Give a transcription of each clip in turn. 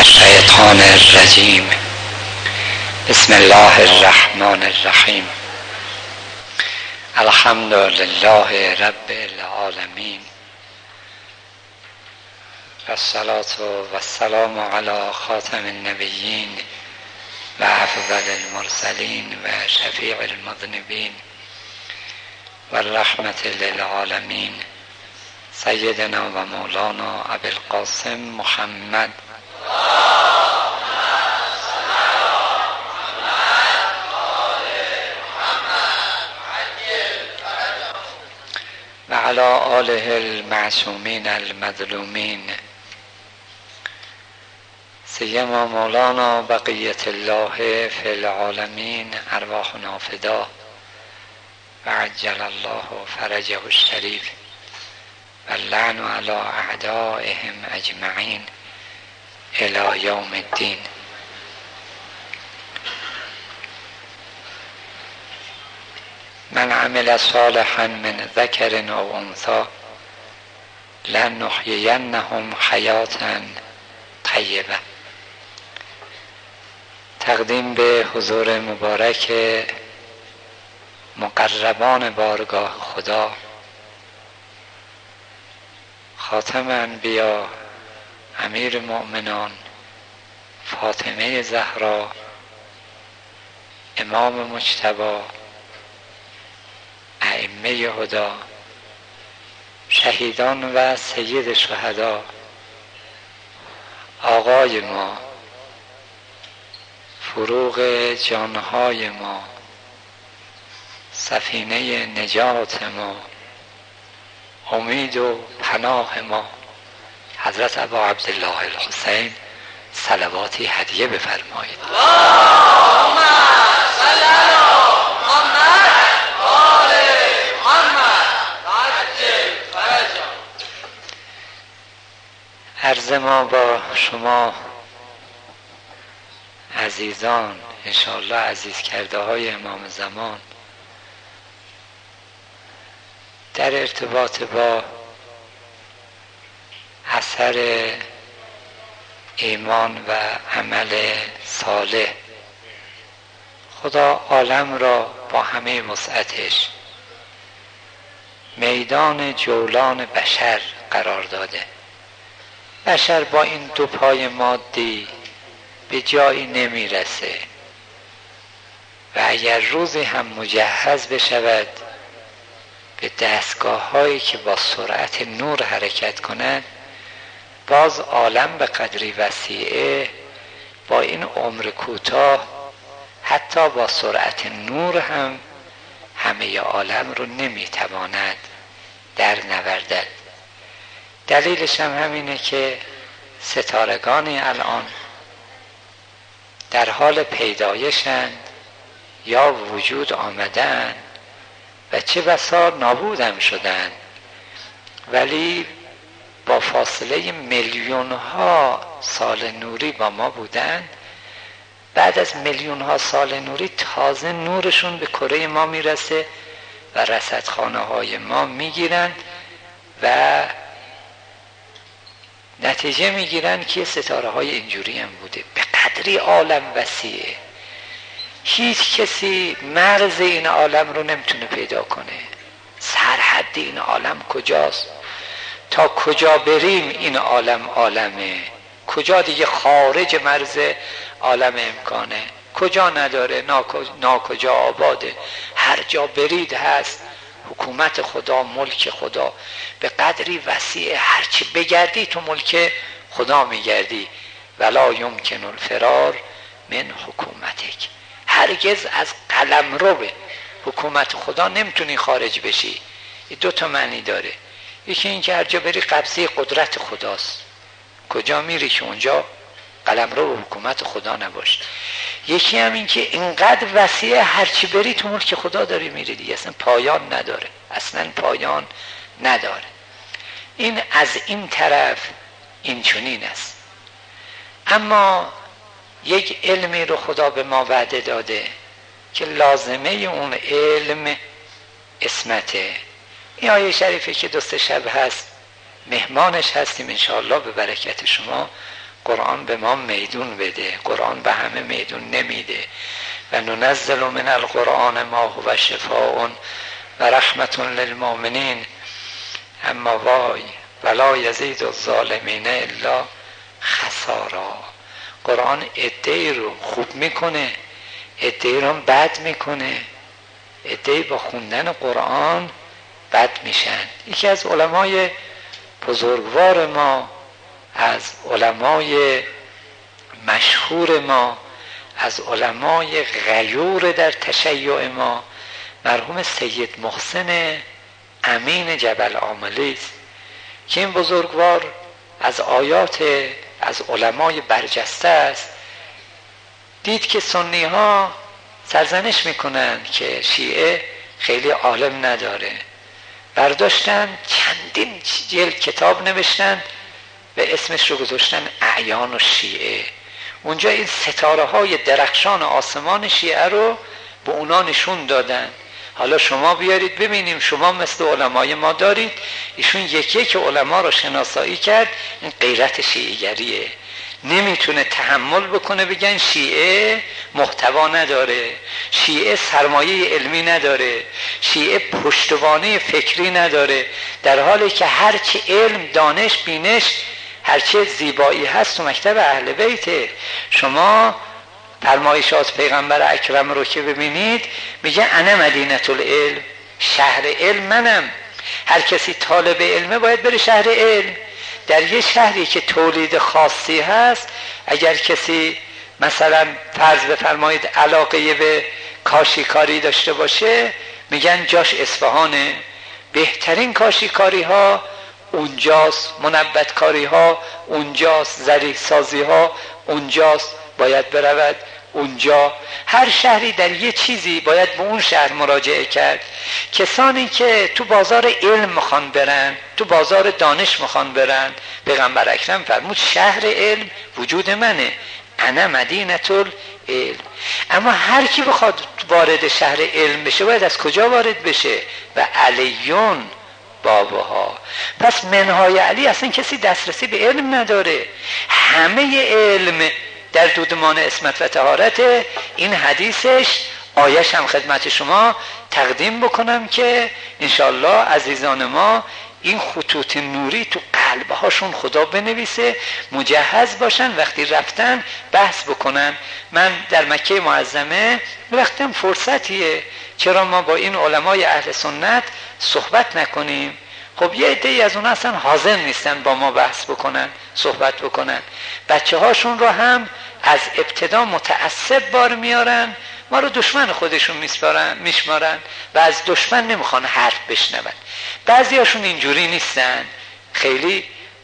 الشیطان الرجیم. بسم الله الرحمن الرحیم. الحمد لله رب العالمین و الصلاة و السلام علی خاتم النبیین و افضل المرسلین و شفیع المذنبین و الرحمة للعالمین سیدنا و مولانا ابی القاسم محمد و علی آله المعصومین المظلومین سیما مولانا بقیت الله فی العالمین ارواحنا فدا و عجل الله فرجه الشریف و اللعن علی اعدائهم اجمعین الی یوم الدین. من عمل صالحا من ذکر او انثی لنحیینهم حیاتا طیبه. تقدیم به حضور مبارک مقربان بارگاه خدا، خاتم انبیا امیر مؤمنان فاطمه زهرا امام مجتبی ائمه هدی شهیدان و سید شهدا، آقای ما، فروغ جانهای ما، سفینه نجات ما، امید و پناه ما، حضرت ابا عبدالله الحسین صلواتی هدیه بفرمایید. عرض ما با شما عزیزان، انشاءالله عزیز کرده های امام زمان، در ارتباط با اثر ایمان و عمل صالح، خدا عالم را با همه وسعتش میدان جولان بشر قرار داده. بشر با این دو پای مادی به جایی نمیرسه و اگر روزی هم مجهز بشود به دستگاه هایی که با سرعت نور حرکت کنند، باز عالم به قدری وسیعه با این عمر کوتاه حتی با سرعت نور هم همه عالم رو نمیتواند در نوردد. دلیلش هم همینه که ستارگانی الان در حال پیدایشند یا وجود آمدن و چه بسا نابودم شدن، ولی با فاصله میلیون ها سال نوری با ما بودن. بعد از میلیون ها سال نوری تازه نورشون به کره ما میرسه و رصدخانه های ما میگیرن و نتیجه میگیرن که ستاره های اینجوری هم بوده. به قدری عالم وسیعه، هیچ کسی مرز این عالم رو نمیتونه پیدا کنه. سرحد این عالم کجاست؟ تا کجا بریم این عالم عالمه، کجا دیگه خارج مرز عالم امکانه، کجا نداره، ناکجا آباده. هر جا برید هست. حکومت خدا، ملک خدا به قدری وسیعه، هرچی بگردی تو ملک خدا میگردی. ولا یمکن الفرار من حکومتک. هرگز از قلمرو به حکومت خدا نمیتونی خارج بشی. این دو تا معنی داره. یکی این که هر جا بری قبضه قدرت خداست، کجا میری که اونجا قلمرو به حکومت خدا نباشه. یکی هم این که اینقدر وسیعه هرچی بری تو ملک خدا داری میری دیگه، اصلا پایان نداره، اصلا پایان نداره. این از این طرف این چنین است. اما یک علمی رو خدا به ما وعده داده که لازمه اون علم اسمته. این آیه شریفه که دو سه شب هست مهمانش هستیم انشاءالله به برکت شما قرآن به ما میدون بده. قرآن به همه میدون نمیده. و ننزل من القرآن ما هو شفاء و رحمت للمؤمنین اما وای ولا یزید الظالمین الا خسارا. قرآن عده‌ای رو خوب میکنه، عده‌ای رو بد میکنه. عده‌ای با خوندن قرآن بد میشن. یکی از علمای بزرگوار ما، از علمای مشهور ما، از علمای غیور در تشیع ما، مرحوم سید محسن امین جبل عاملی است که این بزرگوار از آیات از علمای برجسته است. دید که سنی ها سرزنش میکنن که شیعه خیلی عالم نداره، برداشتن چندین جلد کتاب نوشتن و اسمش رو گذاشتن اعیان و شیعه. اونجا این ستاره های درخشان آسمان شیعه رو به اونا نشون دادن. حالا شما بیارید ببینیم، شما مثل علمای ما دارید. ایشون یکی که علما رو شناسایی کرد. این غیرت شیعیگریه. نمیتونه تحمل بکنه بگن شیعه محتوا نداره، شیعه سرمایه علمی نداره، شیعه پشتوانه فکری نداره، در حالی که هرچی علم، دانش، بینش، هرچی زیبایی هست تو مکتب اهل بیته. شما فرمایشات پیغمبر اکرم رو که ببینید، میگه انا مدینه العلم، شهر علم منم. هر کسی طالب علمه باید بره شهر علم. در یه شهری که تولید خاصی هست، اگر کسی مثلا فرض بفرمایید علاقه به کاشیکاری داشته باشه، میگن جاش اصفهانه. بهترین کاشیکاری ها اونجاست، منبتکاری ها اونجاست، ظریف سازی ها اونجاست، باید برود اونجا. هر شهری در یه چیزی باید به اون شهر مراجعه کرد. کسانی که تو بازار علم میخوان برن، تو بازار دانش میخوان برن، پیغمبر اکرم فرمود شهر علم وجود منه، انا مدینه العلم. اما هر کی بخواد وارد شهر علم بشه باید از کجا وارد بشه؟ و علیون بابها. پس منهای علی اصلا کسی دسترسی به علم نداره. همه علم در دودمان اسمت و طهارت. این حدیثش آیش هم خدمت شما تقدیم بکنم که انشالله عزیزان ما این خطوط نوری تو قلبهاشون خدا بنویسه، مجهز باشن وقتی رفتن بحث بکنن. من در مکه معظمه وقتم فرصتیه، چرا ما با این علمای اهل سنت صحبت نکنیم؟ خب یه عده‌ای از اون اصلا حاضر نیستن با ما بحث بکنن، صحبت بکنن. بچه هاشون رو هم از ابتدا متعصب بار میارن، ما رو دشمن خودشون میشمارن و از دشمن نمیخوان حرف بشنون. بعضی هاشون اینجوری نیستن، خیلی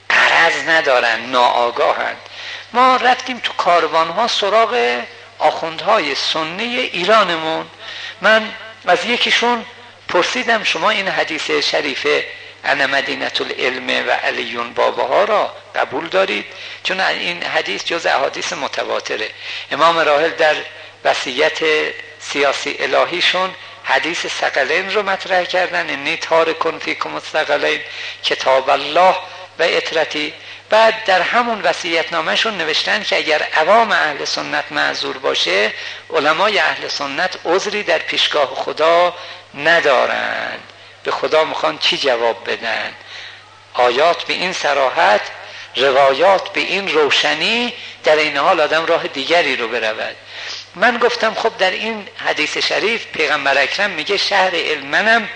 غرض ندارن، ناآگاهن. ما رفتیم تو کاروانها سراغ آخوندهای سنی ایرانمون. من از یکیشون پرسیدم شما این حدیث شریفه انا مدینه العلم و علیون بابها را قبول دارید؟ چون این حدیث جز احادیث متواتره. امام راحل در وصیت سیاسی الهیشون حدیث ثقلین رو مطرح کردن، انی تارکن فیکم الثقلین کتاب الله و اطرتی. بعد در همون وصیت‌نامه‌شون نوشتن که اگر عوام اهل سنت معذور باشه، علمای اهل سنت عذری در پیشگاه خدا ندارن. به خدا میخوان چی جواب بدن؟ آیات به این صراحت، روایات به این روشنی، در این حال آدم راه دیگری رو برود. من گفتم خب در این حدیث شریف پیغمبر اکرم میگه شهر علم منم،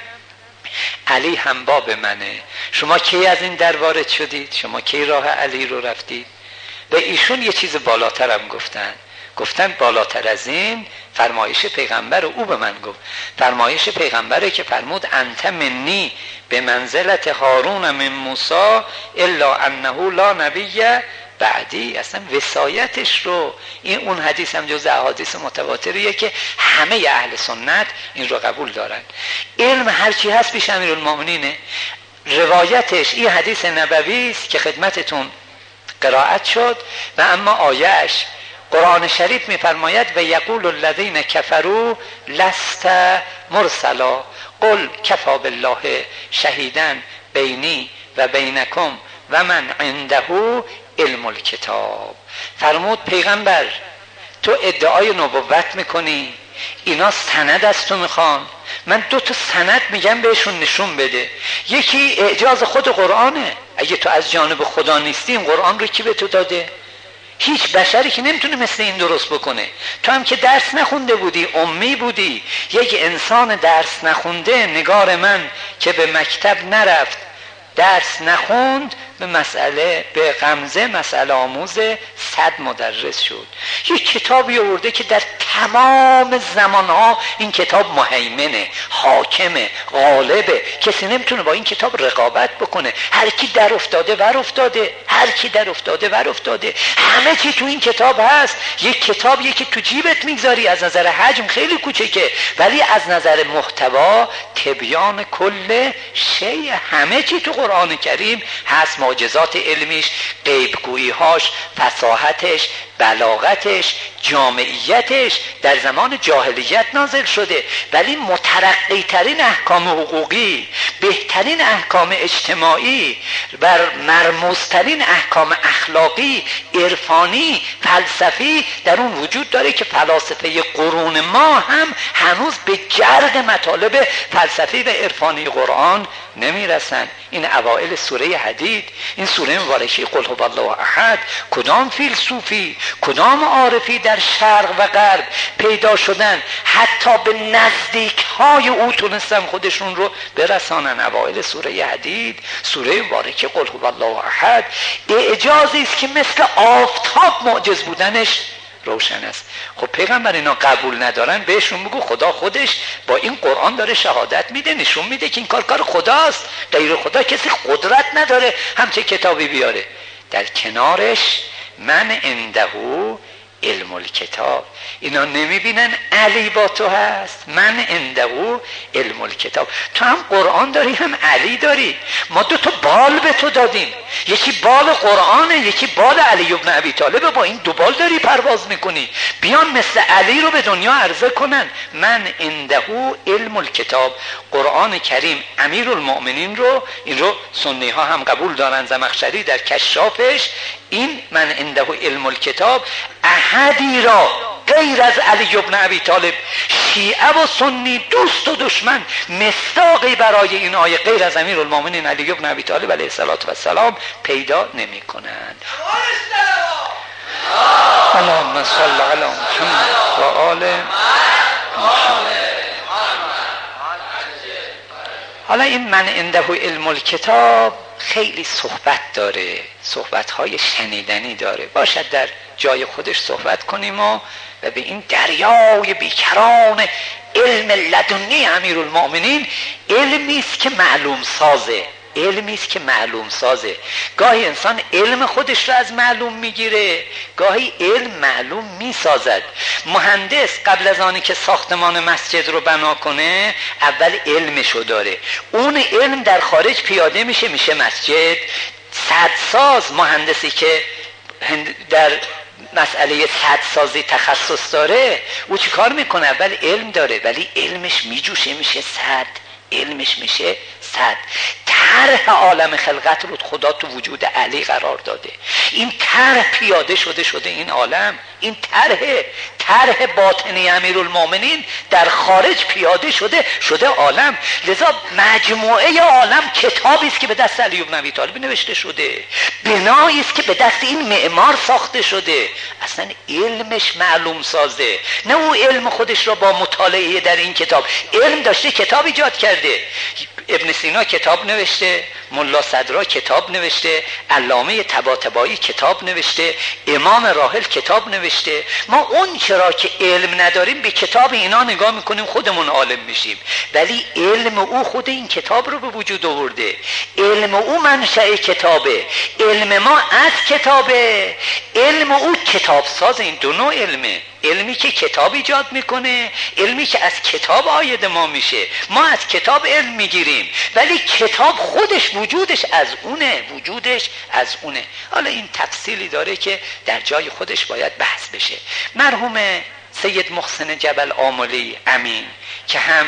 علی هم باب منه. شما کی از این در وارد شدید؟ شما کی راه علی رو رفتید؟ و ایشون یه چیز بالاتر هم گفتن بالاتر از این فرمایش پیغمبر او به من گفت. فرمایش پیغمبره که فرمود انت منی به منزلت هارون من موسی الا انه لا نبی بعدی. اصلا وصایتش رو، این اون حدیث هم جز احادیث متواتریه که همه اهل سنت این رو قبول دارن. علم هرچی هست پیش امیرالمومنینه. روایتش این حدیث نبوی است که خدمتتون قرائت شد. و اما آیهش قرآن شریف می‌فرماید و یقول الذین کفروا لست مرسلا قل کفی بالله شهیدا بینی و بینکم و من عنده علم الکتاب. فرمود پیغمبر تو ادعای نبوت میکنی، اینا سند از تو میخوان، من 2 تا سند میگم بهشون نشون بده. یکی اعجاز خود قرآنه، اگه تو از جانب خدا نیستی این قرآن رو کی به تو داده؟ هیچ بشری که نمیتونه مثل این درست بکنه. تو هم که درس نخونده بودی، امی بودی، یک انسان درس نخونده، نگار من که به مکتب نرفت، درس نخوند، به غمزه مسئله آموز 100 مدرس شد. یک کتابی آورده که در تمام زمانها این کتاب مهیمنه، حاکمه، غالبه، کسی نمیتونه با این کتاب رقابت بکنه. هر کی در افتاده ور افتاده، هر کی در افتاده ور افتاده، همه چی تو این کتاب هست. یک کتابیه که تو جیبت میگذاری، از نظر حجم خیلی کوچکه ولی از نظر محتوا تبیان کل شیء، همه چی تو قرآن کریم هست. معجزات علمیش، غیبگویی‌هاش، فصاحتش، بلاغتش، جامعیتش در زمان جاهلیت نازل شده، ولی مترقی ترین احکام حقوقی، بهترین احکام اجتماعی و مرموزترین احکام اخلاقی، عرفانی، فلسفی در اون وجود داره که فلاسفه قرون ما هم هنوز به جرد مطالب فلسفی و عرفانی قرآن نمیرسن. این اوائل سوره حدید، این سوره مبارکه قل هو الله احد، کدام فیلسوفی، کدام عارفی در شرق و غرب پیدا شدن حتی به نزدیک های او تونستن خودشون رو برسانن. اوائل سوره حدید، سوره مبارکه قل هو الله احد، اعجازی است که مثل آفتاب معجز بودنش روشن است. خب پیغمبر اینا قبول ندارن، بهشون بگو خدا خودش با این قرآن داره شهادت میده، نشون میده که این کار خداست، غیر خدا کسی قدرت نداره همچه کتابی بیاره. در کنارش من عنده علم الکتاب، اینا نمیبینن علی با تو هست، من عنده علم الکتاب. تو هم قرآن داری هم علی داری، ما 2 تا بال به تو دادیم، یکی بال قرآنه یکی بال علی ابن ابی طالب، با این 2 بال داری پرواز میکنی. بیان مثل علی رو به دنیا عرضه کنن. من عنده علم الکتاب، قرآن کریم امیرالمؤمنین رو، این رو سنی ها هم قبول دارن، زمخشری در کشافش این من عنده علم الکتاب احدی را غیر از علی ابن ابی طالب، شیعه و سنی دوست و دشمن، مصداقی برای این آیه غیر از امیرالمؤمنین علی ابن ابی طالب علیه السلام پیدا نمی کنند. اللهم صل علی محمد و آل محمد. حالا این من عنده علم الکتاب خیلی صحبت داره، صحبت‌های شنیدنی داره، باشد در جای خودش صحبت کنیم و به این دریای بیکران علم لدنی امیرالمؤمنین، علمی است که معلوم سازه، علمی است که معلوم سازه. گاهی انسان علم خودش را از معلوم میگیره، گاهی علم معلوم میسازد. مهندس قبل از آنی که ساختمان مسجد رو بنا کنه اول علمشو داره، اون علم در خارج پیاده میشه مسجد. سدساز، مهندسی که در مسئله سدسازی تخصص داره، او چی کار میکنه؟ اول علم داره ولی علمش میجوشه میشه سد، علمش میشه صد. طرح عالم خلقت رو خدا تو وجود علی قرار داده، این طرح پیاده شده این عالم، این طرح باطنی امیرالمؤمنین در خارج پیاده شده عالم. لذا مجموعه عالم کتابی است که به دست علی بن ابی طالب نوشته شده، بنایی است که به دست این معمار ساخته شده. اصلا علمش معلوم سازه، نه او علم خودش را با مطالعه در این کتاب. علم داشته کتاب ایجاد کرده، ابن سینا کتاب نوشته، ملا صدرا کتاب نوشته، علامه طباطبایی کتاب نوشته، امام راحل کتاب نوشته. ما اون چرا که علم نداریم به کتاب اینا نگاه میکنیم خودمون عالم میشیم، ولی علم او خود این کتاب رو به وجود آورده، علم او منشأ کتابه، علم ما از کتابه، علم او کتاب ساز. این دو نوع علمه، علمی که کتاب ایجاد میکنه، علمی که از کتاب عاید ما میشه. ما از کتاب علم میگیریم ولی کتاب خودش وجودش از اونه. حالا این تفصیلی داره که در جای خودش باید بحث بشه. مرحوم سید محسن جبل آملی امین که هم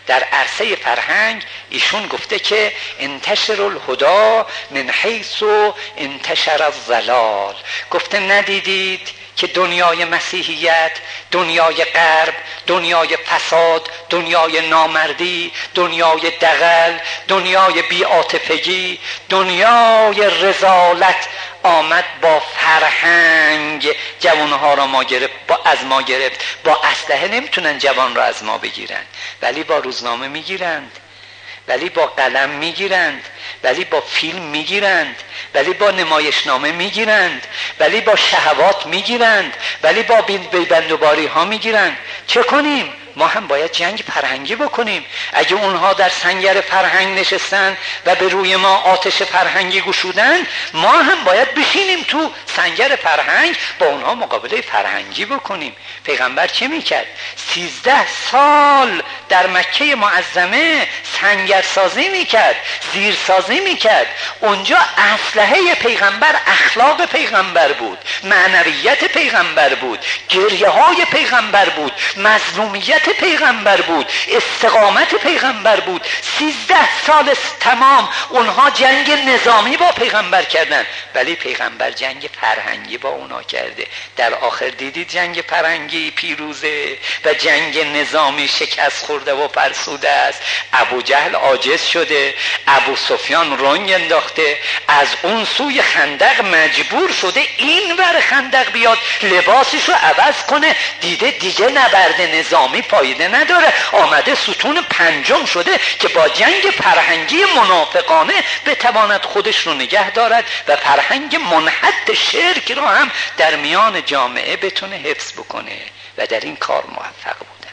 در عرصه فرهنگ ایشون گفته که انتشر الهدا من حیث انتشر الضلال. گفته ندیدید که دنیای مسیحیت، دنیای غرب، دنیای فساد، دنیای نامردی، دنیای دغل، دنیای بی‌عاطفگی، دنیای رذالت آمد با فرهنگ جوانها را از ما گرفت. با اسلحه نمیتونن جوان را از ما بگیرن، ولی با روزنامه میگیرند، ولی با قلم میگیرند، ولی با فیلم میگیرند، ولی با نمایشنامه میگیرند، ولی با شهوات میگیرند، ولی با بیبندوباری ها میگیرند. چه کنیم؟ ما هم باید جنگ فرهنگی بکنیم. اگه اونها در سنگر فرهنگ نشستن و به روی ما آتش فرهنگی گشودن، ما هم باید بشینیم تو سنگر فرهنگ با اونها مقابله فرهنگی بکنیم. پیغمبر چه میکرد؟ 13 سال در مکه معظمه سنگرسازی میکرد، زیرسازی میکرد. اونجا اسلحه پیغمبر اخلاق پیغمبر بود، معنویت پیغمبر بود، گریه های پیغمبر بود، مظلومیت پیغمبر بود، استقامت پیغمبر بود. 13 سال تمام اونها جنگ نظامی با پیغمبر کردن، ولی پیغمبر جنگ فرهنگی با اونا کرده. در آخر دیدید جنگ فرهنگی پیروزه و جنگ نظامی شکست خورده و فرسوده است. ابو جهل عاجز شده، ابو سفیان رنگ انداخته، از اون سوی خندق مجبور شده این ور خندق بیاد لباسشو عوض کنه، دیده دیگه نبرد نظامی فایده نداره، آمده ستون پنجم شده که با جنگ فرهنگی منافقانه بتواند خودش رو نگه دارد و فرهنگ منحط شرک رو هم در میان جامعه بتونه حفظ بکنه و در این کار موفق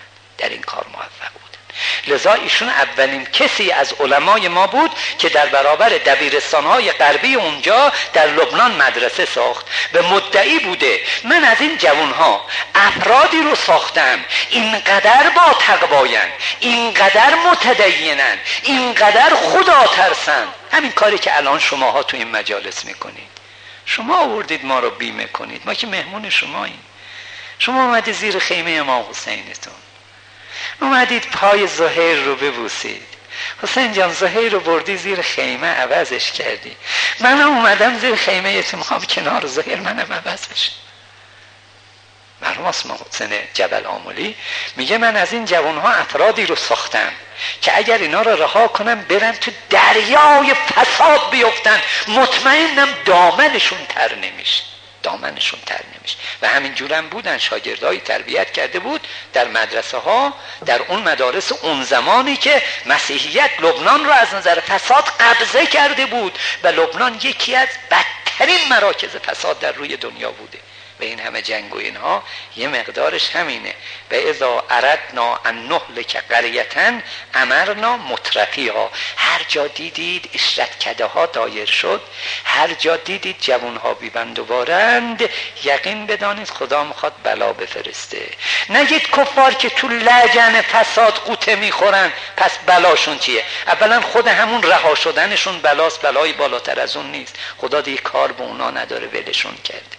بودن. لذا ایشون اولین کسی از علمای ما بود که در برابر دبیرستان‌های غربی اونجا در لبنان مدرسه ساخت و مدعی بوده من از این جوانها افرادی رو ساختم اینقدر با تقواین، اینقدر متدینن، اینقدر خدا ترسن. همین کاری که الان شماها تو این مجالس میکنید. شما آوردید ما رو بیمه کنید، ما که مهمون شماییم. شما اومدید زیر خیمه امام حسینتون، اومدید پای زهیر رو ببوسید. حسین جان زهیر رو بردی زیر خیمه عوضش کردی، منم اومدم زیر خیمه تو میخوام کنار زهیر منم عوض بشه. مرحوم اسماعیل حسین جبل آملی میگه من از این جوانها افرادی رو ساختم که اگر اینا رو رها کنم برن تو دریای فساد بیفتن، مطمئنم دامنشون تر نمیشه. و همین جورم بودن. شاگردای تربیت کرده بود در مدرسه ها، در اون مدارس اون زمانی که مسیحیت لبنان رو از نظر فساد قبضه کرده بود و لبنان یکی از بدترین مراکز فساد در روی دنیا بوده. و این همه جنگ و اینها یه مقدارش همینه. و اذا اردنا ان نهلک قریة امرنا مترفیها. هر جا دیدید اشرتکده ها دایر شد، هر جا دیدید جوانها بیبندوبارند، یقین بدانید خدا میخواد بلا بفرسته. نگید کفار که تو لجن فساد قوطه میخورن پس بلاشون چیه؟ اولا خود همون رها شدنشون بلاست، بلای بالاتر از اون نیست. خدا دیگه کار به اونا نداره، ولشون کرد.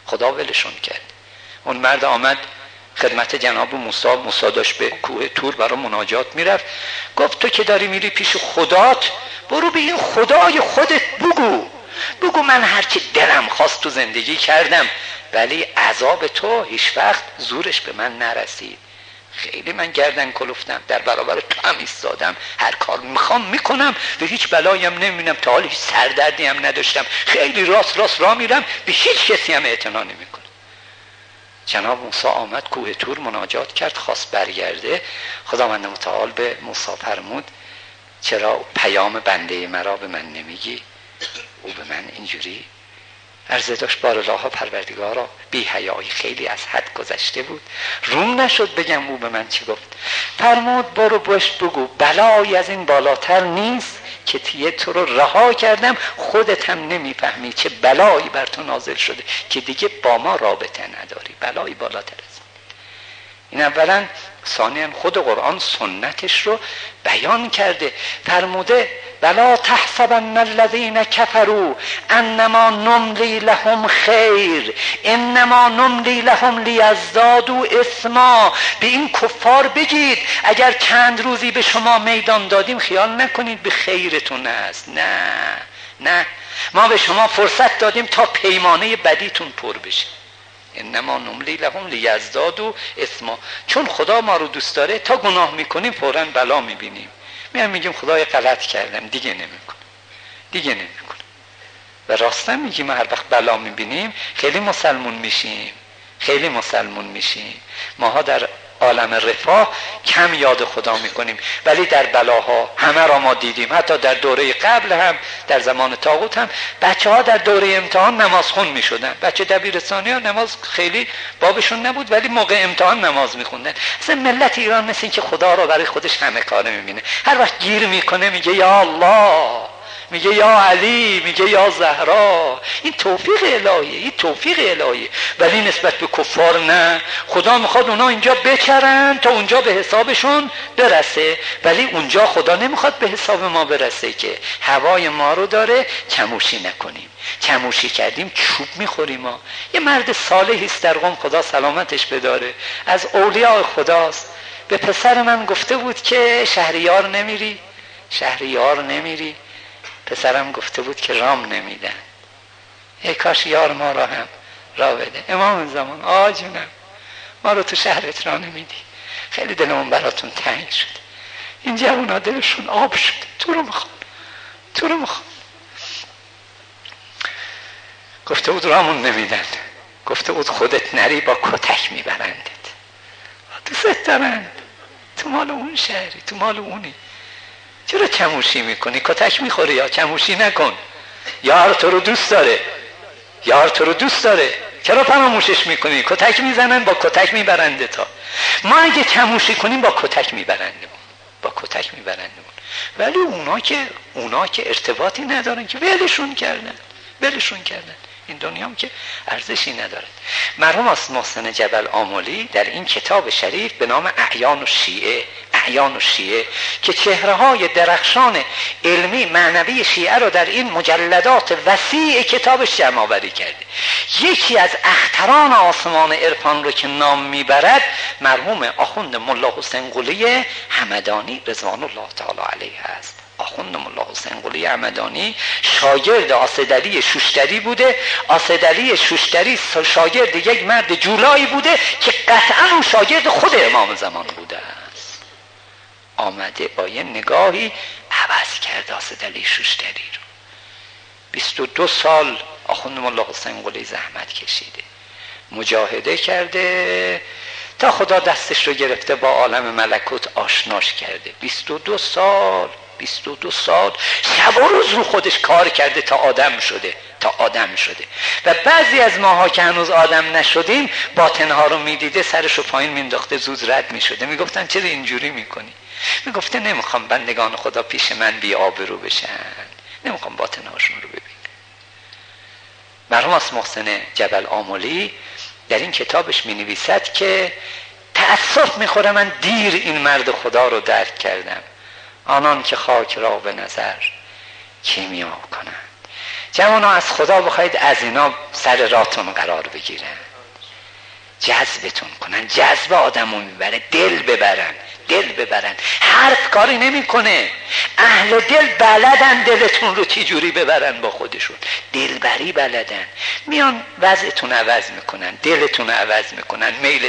اون مرد آمد خدمت جناب موسی داشت به کوه طور برای مناجات میرفت. گفت تو که داری میری پیش خدات، برو به این خدای خودت بگو من هرچی دلم خواست تو زندگی کردم، ولی عذاب تو هیچ وقت زورش به من نرسید. خیلی من گردن کلفتم، در برابر تو هم ایستادم، هر کار میخوام میکنم و هیچ بلایی هم نمیبینم، تا حال هیچ سردردی هم نداشتم، خیلی راست راه میرم، به هیچ کسی هم اعتنا نمیکنم. جناب موسی آمد کوه طور مناجات کرد، خواست برگرده. خداوند متعال به موسی فرمود چرا پیام بنده مرا به من نمیگی؟ او به من اینجوری عرضه داشت بارالله پروردگارا، بی حیایی خیلی از حد گذشته بود، روم نشد بگم او به من چی گفت. فرمود برو بهش بگو بلایی از این بالاتر نیست که تو رو رها کردم، خودت هم نمیفهمی چه بلایی بر تو نازل شده که دیگه با ما رابطه نداری. بلایی بالاتر از این اولا. ثانیاً خود قرآن سنتش رو بیان کرده، فرموده ولا تحسبن الذين كفروا انما نملی لهم خیر انما نملی لهم لیزدادوا اثما. به این کفار بگید اگر چند روزی به شما میدان دادیم خیال نکنید به خیرتون است. نه، ما به شما فرصت دادیم تا پیمانه بدیتون پر بشه. انما نملی لهم لیزدادوا اثما. چون خدا ما رو دوست داره تا گناه میکنیم فوراً بلا میبینیم، میگیم خدای غلط کردم دیگه نمیکنم. و راستم میگیم هر وقت بلا میبینیم خیلی مسلمون میشیم. ماها در عالم رفاه کم یاد خدا میکنیم، ولی در بلاها همه را ما دیدیم. حتی در دوره قبل هم، در زمان طاغوت هم، بچه ها در دوره امتحان نماز خون میشدن. بچه دبیرستانی ها نماز خیلی بابشون نبود ولی موقع امتحان نماز میخوندن. اصلا ملت ایران مثل این که خدا را برای خودش همه کاره میبینه. هر وقت گیر میکنه میگه یا الله، میگه یا علی، میگه یا زهرا. این توفیق الهیه. ولی نسبت به کفار نه، خدا میخواد اونا اینجا بچرن تا اونجا به حسابشون برسه، ولی اونجا خدا نمیخواد به حساب ما برسه که هوای ما رو داره چموشی نکنیم. چموشی کردیم چوب میخوریم. ما یه مرد صالحی است در قم، خدا سلامتش بداره، از اولیاء خداست. به پسر من گفته بود که شهریار نمیری. پسرم گفته بود که رام نمیدن. ای کاش یار ما را هم را بده. امام زمان آجونم ما رو تو شهرت را نمیدی، خیلی دلمون براتون تنگ شد. این جوونا دلشون آب شد، تو رو میخوام. گفته بود رامون نمیدن، گفته بود خودت نری با کتک میبرندت. دوست دارن، تو مال اون شهری، تو مال اونی، چرا چموشی میکنی؟ کتک میخوری یا چموشی نکن. یار تو رو دوست داره، چرا فراموشش میکنی؟ کتک میزنن، با کتک میبرنده. تا ما اگه چموشی کنیم با کتک میبرندمون. ولی اونا که ارتباطی ندارن که ولشون کردن. این دنیا هم که ارزشی نداره. مرحوم محسن جبل آملی در این کتاب شریف به نام اعیان و شیعه که چهره‌های درخشان علمی معنوی شیعه رو در این مجلدات وسیع کتابش جمع آوری کرده. یکی از اختران آسمان عرفان رو که نام میبرد مرحوم آخوند ملا حسین قلی همدانی رضوان الله تعالی علیه است. آخوند ملا حسین قلی همدانی شاگرد آصدعلی شوشتری بوده. آصدعلی شوشتری شاگرد یک مرد جولایی بوده که قطعا اون شاگرد خود امام زمان بوده است. آمده با یه نگاهی عوض کرد آصدعلی شوشتری رو. 22 سال آخوند ملا حسین قلی زحمت کشیده، مجاهده کرده تا خدا دستش رو گرفته با عالم ملکوت آشناش کرده. 22 سال شب و روز رو خودش کار کرده تا آدم شده. و بعضی از ماها که هنوز آدم نشدیم باطنها رو میدیده سرش رو پایین مینداخته، زود رد میشده. میگفتن چرا اینجوری میکنی؟ میگفته نمیخوام بندگان خدا پیش من بی آبرو بشن، نمیخوام باطنهاشون رو ببینم. مرحوم محسن جبل آملی در این کتابش مینویسد که تأسف میخوره من دیر این مرد خدا رو درک کردم. آنان که خاک را به نظر کیمیا کنند. جوانا از خدا بخواید از اینا سر راتون قرار بگیرن، جذبتون کنن، جذب آدمو میبره، دل ببرن. حرف کاری نمیکنه. اهل دل بلدن دلتون رو چجوری ببرن با خودشون، دلبری بلدن. میان وضعتون عوض میکنن، دلتون عوض میکنن،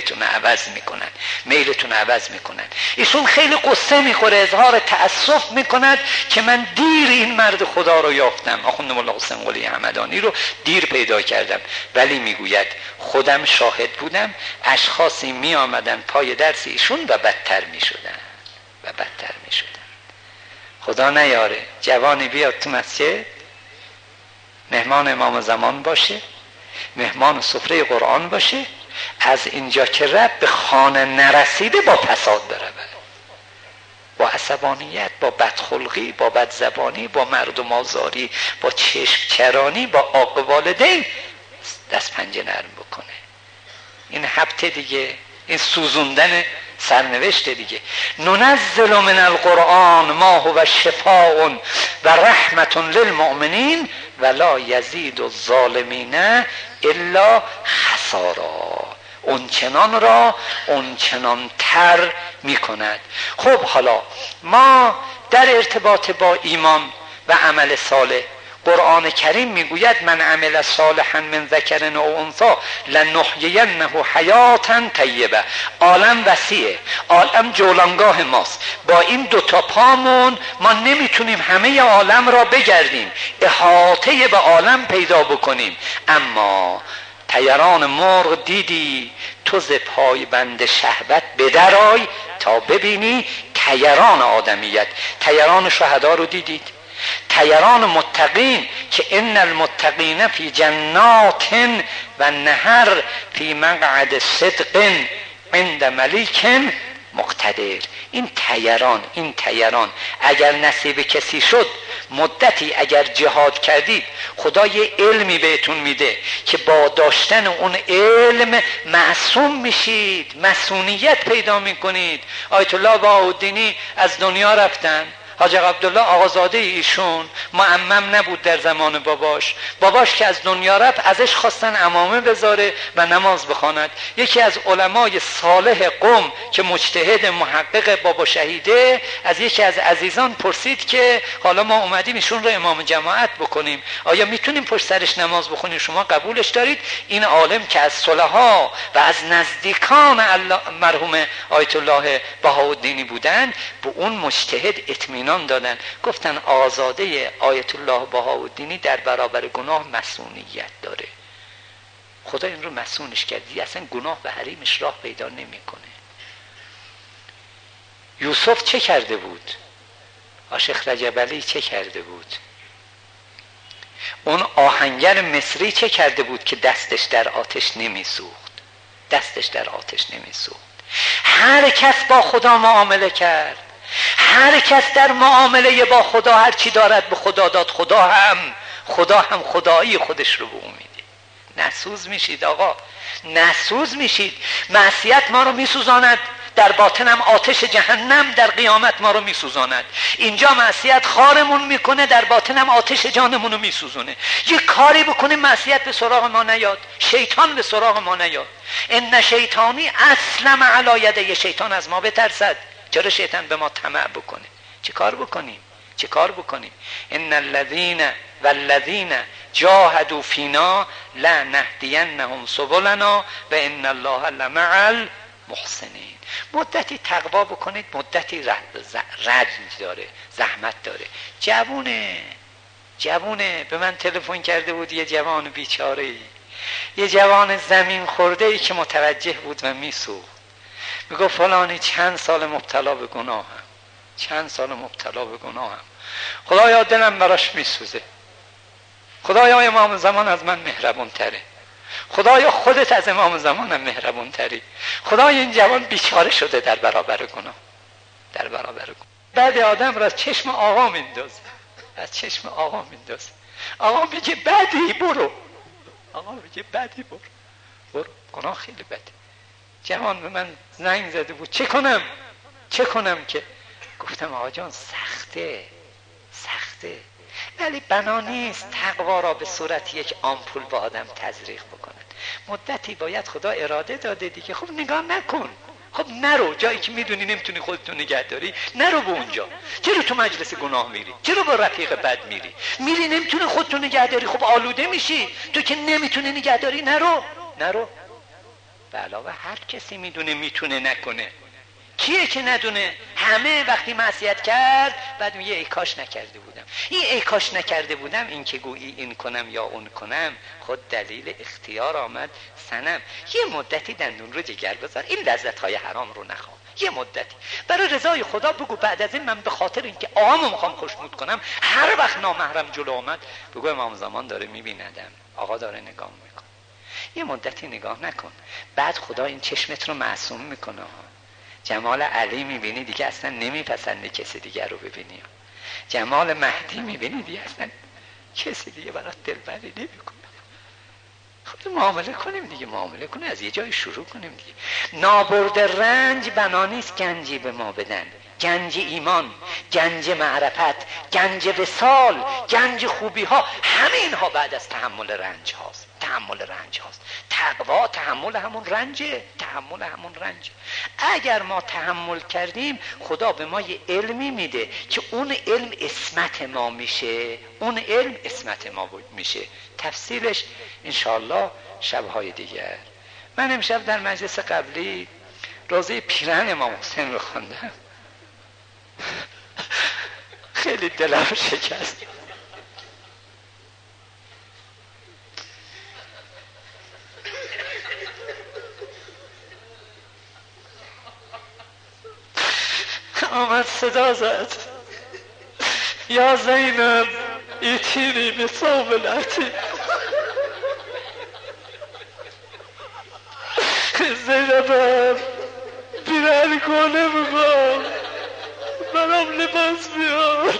میلتون عوض میکنن. ایشون خیلی قصه میخوره، اظهار تأسف میکند که من دیر این مرد خدا رو یافتم. آخوند ملا حسین قلی همدانی رو دیر پیدا کردم، ولی میگوید خودم شاهد بودم. اشخاصی میآمدن پای درس ایشون و بدتر میشدن. خدا نیاره جوانی بیاد تو مسجد، مهمان امام زمان باشه، مهمان سفره قرآن باشه، از اینجا که رب به خانه نرسیده با فساد برود، با عصبانیت، با بدخلقی، با بدزبانی، با مردم آزاری، با چشم چرانی، با عاق والدین دست پنجه نرم بکنه. این حبت دیگه، این سوزوندن سرنوشت دیگه. ننزل من القرآن ما هو شفاء و رحمت للمؤمنین ولا یزید الظالمین الا خسارا. اون چنان را اون چنان تر می کند. خب حالا ما در ارتباط با ایمان و عمل صالح، قرآن کریم میگوید من عمل صالحا من ذکر او انثی لنحیینه حیاتا طیبه. عالم وسیعه، عالم جولانگاه ماست. با این دوتا پامون ما نمیتونیم همه عالم را بگردیم، احاطه به عالم پیدا بکنیم. اما طیران مرغ دیدی، تو ز پای بند شهوت بدرای تا ببینی طیران آدمیت. طیران شهدا رو دیدید؟ طیران متقین که ان المتقین فی جنات و نهر فی مقعد صدق عند ملیک مقتدر. این طیران اگر نصیب کسی شد، مدتی اگر جهاد کردید، خدا یه علمی بهتون میده که با داشتن اون علم معصوم میشید، معصومیت پیدا میکنید. آیت الله بهاءالدینی از دنیا رفتن. حاج عبدالله آقازاده ایشون معمم نبود در زمان باباش که از دنیا رفت ازش خواستن عمامه بذاره و نماز بخواند. یکی از علمای صالح قوم که مجتهد محقق بابا شهیده از یکی از عزیزان پرسید که حالا ما اومدیم ایشون رو امام جماعت بکنیم، آیا میتونیم پشت سرش نماز بخونیم؟ شما قبولش دارید؟ این عالم که از صلحا و از نزدیکان مرحوم آیت الله بهاءالدینی بودند، به اون مجتهد اطمینان دادن، گفتن آزاده آیت الله بهاءالدینی در برابر گناه مسئولیت داره. خدا این رو مسئولش کردی، اصلا گناه به حریمش راه پیدا نمیکنه. یوسف چه کرده بود؟ عاشق رجب علی چه کرده بود؟ اون آهنگر مصری چه کرده بود که دستش در آتش نمیسوخت؟ هر کس با خدا معامله کرد، هر کس در معامله با خدا هر چی دارد به خدا داد. خدا هم خدایی خودش رو به اون میده. نسوز میشید آقا، نسوز میشید. معصیت ما رو میسوزاند، در باطن هم آتش جهنم در قیامت ما رو میسوزاند. اینجا معصیت خارمون میکنه، در باطن هم آتش جانمون رو میسوزونه. یه کاری بکنیم معصیت به سراغ ما نیاد، شیطان به سراغ ما نیاد. ان شیطانی اسلم علی یده، شیطان از ما بترسد. چرا شیطان به ما طمع بکنه؟ چه کار بکنیم؟ ان الذين والذين جاهدوا فينا لنهدینهم سبلنا و ان الله لمع المحسنین. مدتی تقوا بکنید، مدتی رنج داره، زحمت داره. جوونه به من تلفن کرده بود، یه جوان بیچاره، یه جوان زمین خورده ای که متوجه بود و میسوخت. میگو فلانی چند سال مبتلا به گناهم، خدایا دلم براش میسوزه، خدایا امام زمان از من مهربون تره، خدایا خودت از امام زمانم مهربون تری، خدایا این جوان بیچاره شده در برابر گناه. بعد آدم را از چشم آقا میندازه، آقا میگه بدی برو، برو، گناه خیلی بده. جوان به من زنگ زده بود چه کنم که گفتم آقا جان سخته ولی بنا نیست تقوا را به صورت یک آمپول به آدم تزریق بکنن. مدتی باید خدا اراده داده دیگه. خب نگاه نکن، خب نرو جایی که میدونی نمیتونی خودتو نگه داری، نرو به اونجا. چرا تو مجلس گناه میری؟ چرا با رفیق بد میری نمیتونی خودتو نگه داری، خب آلوده میشی. تو که نمیتونی نگه داری نرو. به علاوه هر کسی میتونه نکنه. کیه که ندونه؟ همه وقتی معصیت کرد بعد میگه ای کاش نکرده بودم. این که گویی این کنم یا اون کنم، خود دلیل اختیار آمد سنم. یه مدتی دندون رو جگر بذار، این لذت‌های حرام رو نخواه. یه مدتی برای رضای خدا بگو بعد از این من به خاطر اینکه آقامو میخوام خوشنود کنم، هر وقت نامحرم جلو آمد بگو امام زمان داره میبیندم، آقا داره نگاه میکنه. یه مدتی نگاه نکن، بعد خدا این چشمت رو معصوم میکنه. جمال علی میبینی دیگه اصلا نمیپسندی کسی دیگر رو ببینی. جمال مهدی میبینی دیگه اصلا کسی دیگه برات دلبری نمیکنه. خب معامله کنیم دیگه، معامله کنیم، از یه جای شروع کنیم دیگه. نابرد رنج بنا نیست گنجی به ما بدن، گنج ایمان، گنج معرفت، گنج وصال، گنج خوبی ها، همه اینها بعد از تحمل رنج هاست. تحمل رنج هاست. تقوا تحمل همون رنجه، تحمل همون رنج. اگر ما تحمل کردیم خدا به ما یه علمی میده که اون علم اسمت ما میشه، اون علم اسمت ما میشه. تفصیلش انشاءالله شبهای دیگر. من امشب در مجلس قبلی روزه پیرهن امام حسین رو خوندم. خیلی دلم شکست. آمد صدا زد یا زینب ایتینی به صوب العتیق. زینبم پیرهن کنه میخوام، برام لباس بیار.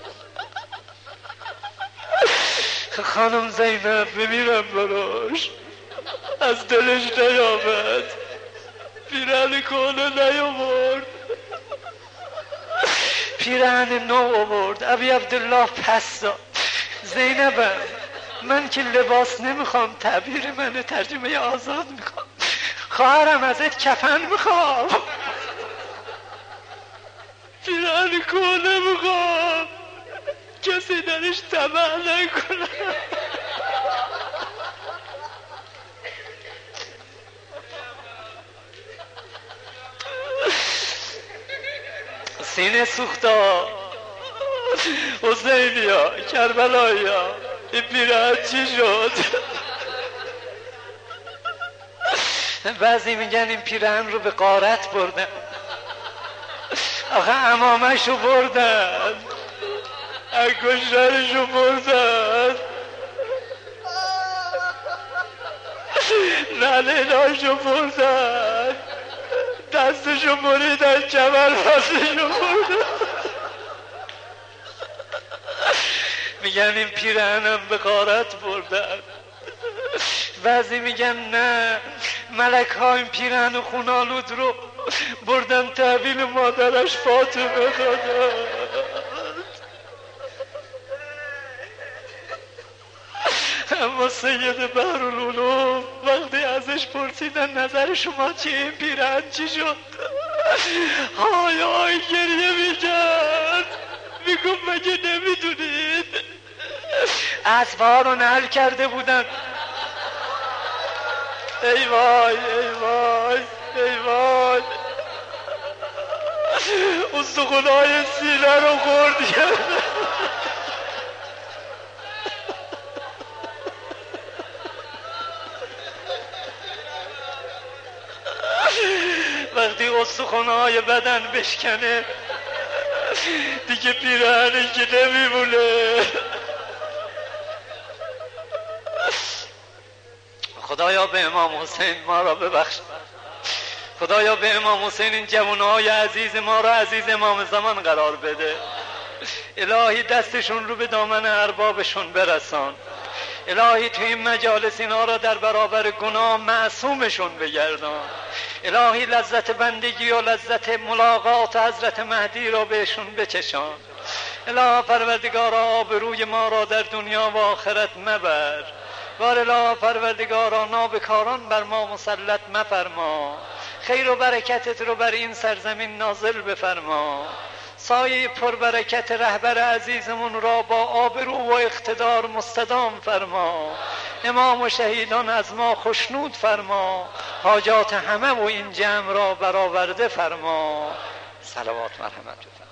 خانم زینب بمیرم براش، از دلش نیامد، پیرهن کنه نیاورد، پیرهن نو آورد. ابی عبدالله پس داد. زینبم من که لباس نمیخوام، تعبیر منه، ترجمه آزاد میخوام، خواهرم ازت کفن میخوام، پیرهن کنه میخوام، کسی درش طمع نکنه. سینه سوختا حسینیا، کربلایا، این پیرهن چی شد؟ بعضی میگن این پیرهن رو به غارت بردن. آخه عمامشو بردن، انگشترشو بردن، نعلیناشو بردن، دستشو بریدن، کمر بستشو بردن. میگن این پیرهنم به غارت بردن. بعضی میگن نه، ملک ها این پیرهن خونالود رو بردن تحویل مادرش فاطمه دادن. اما سید بحرالعلوم وقتی ازش پرسیدن نظر شما چیه، این پیرهن چی شد، های های گریه میکرد، میگم مگه نمیدونید اسبها رو نعل کرده بودن. ای وای ای وای ای وای، استخونهای سینه رو خورد کرد. وقتی استخونهای بدن بشکنه دیگه پیرهنی که نمیمونه. خدایا به امام حسین ما را ببخش. خدایا به امام حسین این جوانهای عزیز ما را عزیز امام زمان قرار بده. الهی دستشون رو به دامن اربابشون برسان. الهی تو این مجالس اینا را در برابر گناه معصومشون بگردان. الهی لذت بندگی و لذت ملاقات حضرت مهدی را بهشون بچشان. الهی پروردگارا آبروی ما را در دنیا و آخرت مبر. بار الهی پروردگارا نابکاران بر ما مسلط مفرما. خیر و برکتت رو بر این سرزمین نازل بفرما. سایه پربرکت رهبر عزیزمون را با آبرو و اقتدار مستدام فرما. امام و شهیدان از ما خشنود فرما. حاجات همه و این جمع را برآورده فرما. صلوات مرحمت بفرما.